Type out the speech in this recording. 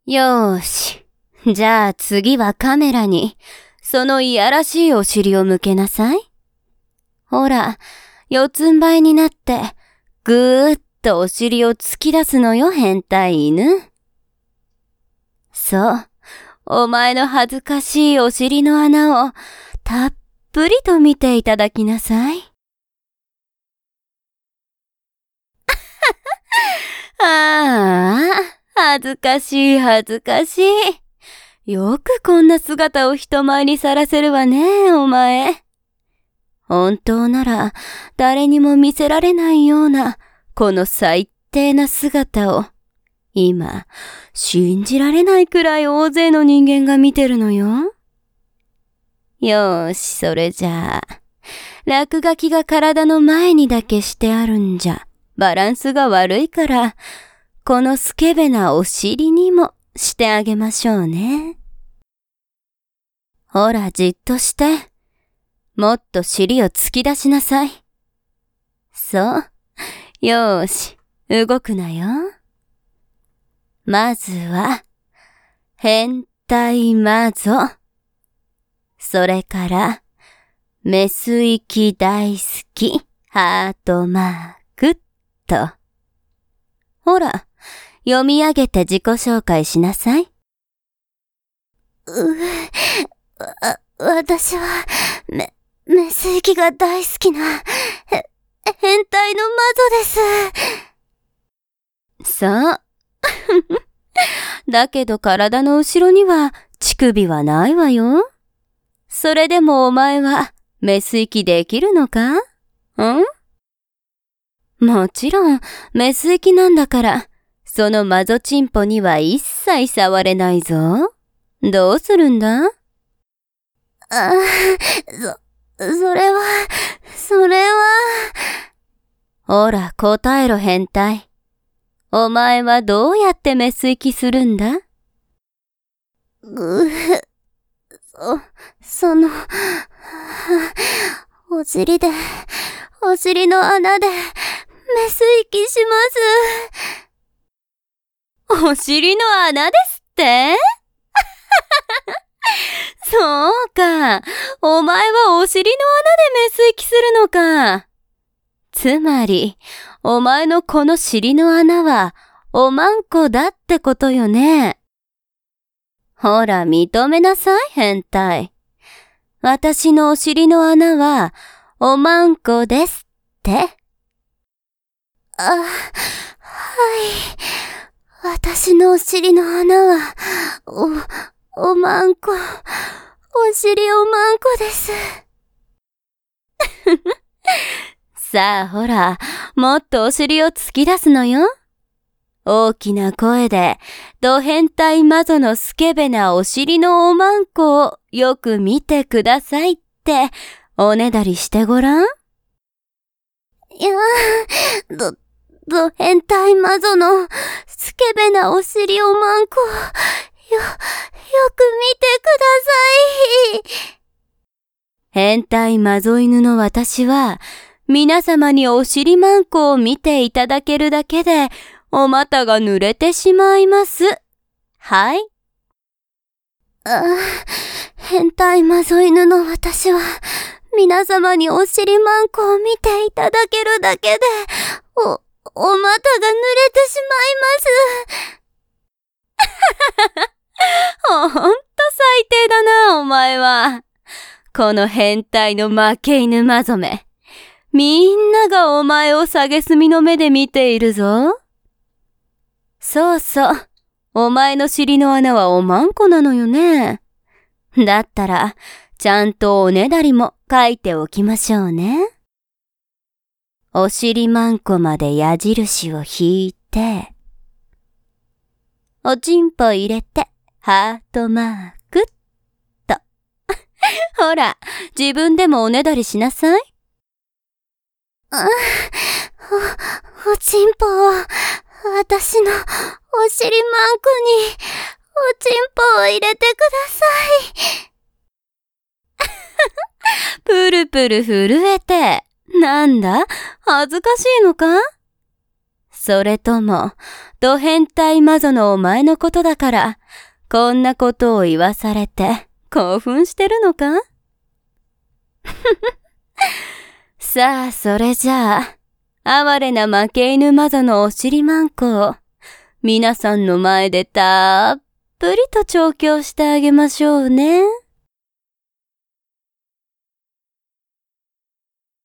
よーし。じゃあ次はカメラに、そのいやらしいお尻を向けなさい。ほら、四つん這いになって、ぐーっとお尻を突き出すのよ、変態犬。そう。お前の恥ずかしいお尻の穴を、たっぷりと見ていただきなさい。ああ、恥ずかしい恥ずかしい。よくこんな姿を人前にさらせるわね、お前。本当なら誰にも見せられないようなこの最低な姿を今信じられないくらい大勢の人間が見てるのよ。よーし、それじゃあ落書きが体の前にだけしてあるんじゃバランスが悪いからこのスケベなお尻にもしてあげましょうね。ほらじっとして。もっと尻を突き出しなさい。そう。よーし、動くなよ。まずは、変態マゾ。それから、メス息大好き、ハートマークっと。ほら、読み上げて自己紹介しなさい。 私は、メス息が大好きな、変態の魔女です。そう。だけど体の後ろには乳首はないわよ。それでもお前はメス息できるのか？もちろんメス息なんだから、そのマゾチンポには一切触れないぞ。どうするんだ？ それは。 ほら、答えろ変態。お前はどうやってメス息するんだ？ お尻の穴で、メス息します。お尻の穴ですってそうか。お前はお尻の穴でメス息するのか。つまり、お前のこの尻の穴は、おまんこだってことよね。ほら、認めなさい、変態。私のお尻の穴は、おまんこですって。 はい。私のお尻の穴は、おまんこ。お尻おまんこです。 さあほら、もっとお尻を突き出すのよ。大きな声で、ド変態マゾのスケベなお尻のおまんこをよく見てくださいって、おねだりしてごらん。 いやド変態マゾのスケベなお尻おまんこ、よく見てください。 変態マゾ犬の私は、皆様にお尻まんこを見ていただけるだけで、お股が濡れてしまいます。はい。 変態マゾ犬の私は、皆様にお尻まんこを見ていただけるだけで、お股が濡れてしまいます。ほんと最低だな、お前は。この変態の負け犬マゾめ。みんながお前を蔑みの目で見ているぞ。そうそう。お前の尻の穴はおまんこなのよね。だったら、ちゃんとおねだりも書いておきましょうね。お尻まんこまで矢印を引いて、おちんぽ入れて、ハートマークっと。ほら、自分でもおねだりしなさい。 おちんぽを、私のお尻まんこに、おちんぽを入れてください。 プルプル震えて、なんだ、恥ずかしいのか？ それとも、ド変態魔女のお前のことだから、こんなことを言わされて、興奮してるのか？さあ、それじゃあ、哀れな負け犬魔女のお尻マンコを、皆さんの前でたっぷりと調教してあげましょうね。